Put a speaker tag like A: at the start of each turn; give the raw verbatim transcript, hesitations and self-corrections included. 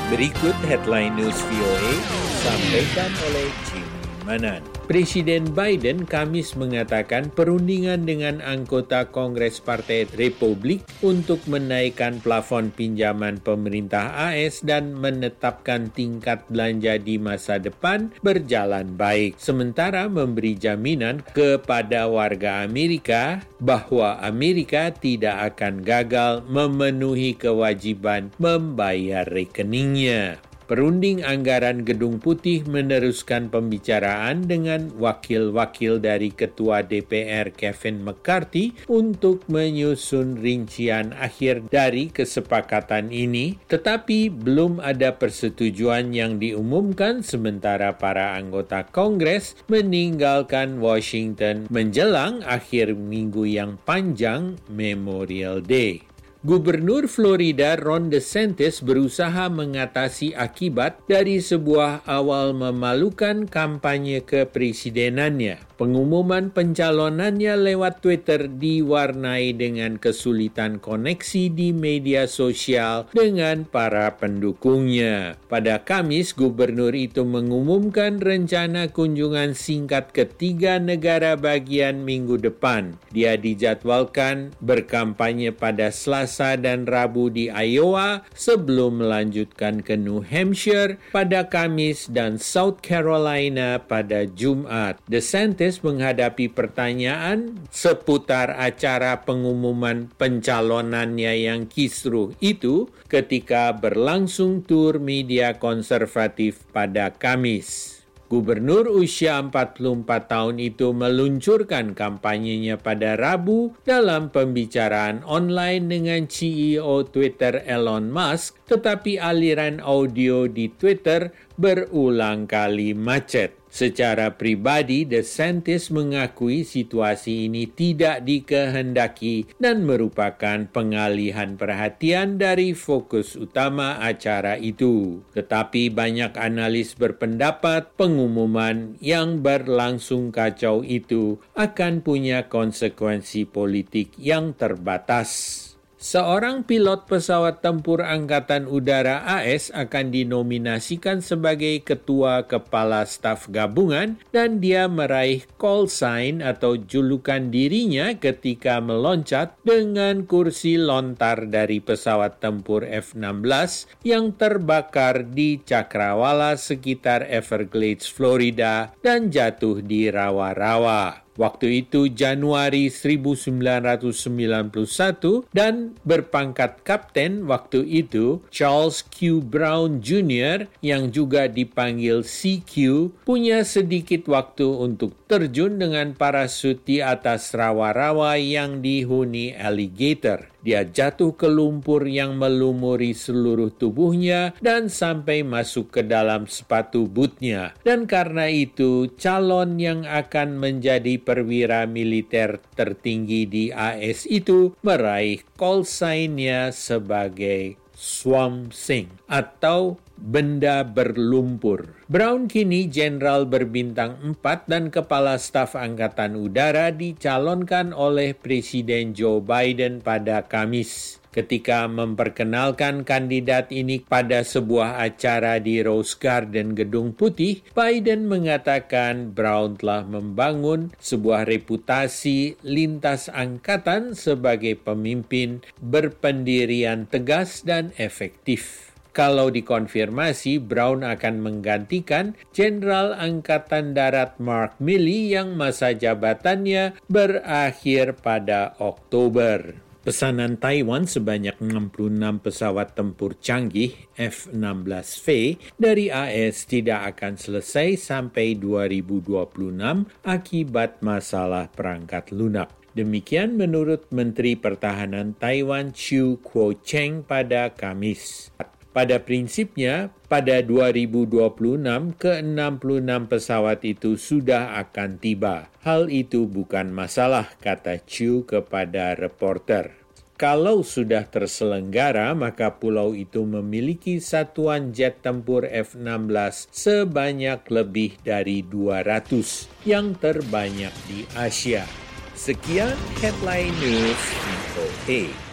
A: Berikut headline news V O A disampaikan oleh Jimmy Manan. Presiden Biden Kamis mengatakan perundingan dengan anggota Kongres Partai Republik untuk menaikkan plafon pinjaman pemerintah A S dan menetapkan tingkat belanja di masa depan berjalan baik, sementara memberi jaminan kepada warga Amerika bahwa Amerika tidak akan gagal memenuhi kewajiban membayar rekeningnya. Perunding anggaran Gedung Putih meneruskan pembicaraan dengan wakil-wakil dari Ketua D P R Kevin McCarthy untuk menyusun rincian akhir dari kesepakatan ini, tetapi belum ada persetujuan yang diumumkan sementara para anggota Kongres meninggalkan Washington menjelang akhir minggu yang panjang Memorial Day. Gubernur Florida Ron DeSantis berusaha mengatasi akibat dari sebuah awal memalukan kampanye kepresidenannya. Pengumuman pencalonannya lewat Twitter diwarnai dengan kesulitan koneksi di media sosial dengan para pendukungnya. Pada Kamis, gubernur itu mengumumkan rencana kunjungan singkat ke tiga negara bagian minggu depan. Dia dijadwalkan berkampanye pada Selasa dan Rabu di Iowa sebelum melanjutkan ke New Hampshire pada Kamis dan South Carolina pada Jumat. DeSantis menghadapi pertanyaan seputar acara pengumuman pencalonannya yang kisruh itu ketika berlangsung tur media konservatif pada Kamis. Gubernur usia empat puluh empat tahun itu meluncurkan kampanyenya pada Rabu dalam pembicaraan online dengan C E O Twitter Elon Musk, tetapi aliran audio di Twitter berulang kali macet. Secara pribadi, DeSantis mengakui situasi ini tidak dikehendaki dan merupakan pengalihan perhatian dari fokus utama acara itu. Tetapi banyak analis berpendapat pengumuman yang berlangsung kacau itu akan punya konsekuensi politik yang terbatas. Seorang pilot pesawat tempur Angkatan Udara A S akan dinominasikan sebagai Ketua Kepala Staf Gabungan dan dia meraih call sign atau julukan dirinya ketika meloncat dengan kursi lontar dari pesawat tempur F enam belas yang terbakar di Cakrawala sekitar Everglades, Florida dan jatuh di rawa-rawa. Waktu itu Januari seribu sembilan ratus sembilan puluh satu dan berpangkat kapten waktu itu Charles Q. Brown Junior yang juga dipanggil C Q punya sedikit waktu untuk terjun dengan parasut di atas rawa-rawa yang dihuni alligator. Dia jatuh ke lumpur yang melumuri seluruh tubuhnya dan sampai masuk ke dalam sepatu bootnya. Dan karena itu, calon yang akan menjadi perwira militer tertinggi di A S itu meraih call sign-nya sebagai Swamp Thing atau benda berlumpur. Brown kini jenderal berbintang empat dan kepala staf Angkatan Udara dicalonkan oleh Presiden Joe Biden pada Kamis. Ketika memperkenalkan kandidat ini pada sebuah acara di Rose Garden Gedung Putih, Biden mengatakan Brown telah membangun sebuah reputasi lintas angkatan sebagai pemimpin berpendirian tegas dan efektif. Kalau dikonfirmasi, Brown akan menggantikan Jenderal Angkatan Darat Mark Milley yang masa jabatannya berakhir pada Oktober. Pesanan Taiwan sebanyak enam puluh enam pesawat tempur canggih F enam belas V dari A S tidak akan selesai sampai dua ribu dua puluh enam akibat masalah perangkat lunak. Demikian menurut Menteri Pertahanan Taiwan Chiu Kuo-cheng pada Kamis. Pada prinsipnya, pada dua ribu dua puluh enam, ke enam puluh enam pesawat itu sudah akan tiba. Hal itu bukan masalah, kata Chiu kepada reporter. Kalau sudah terselenggara, maka pulau itu memiliki satuan jet tempur F enam belas sebanyak lebih dari dua ratus, yang terbanyak di Asia. Sekian Headline News V O A.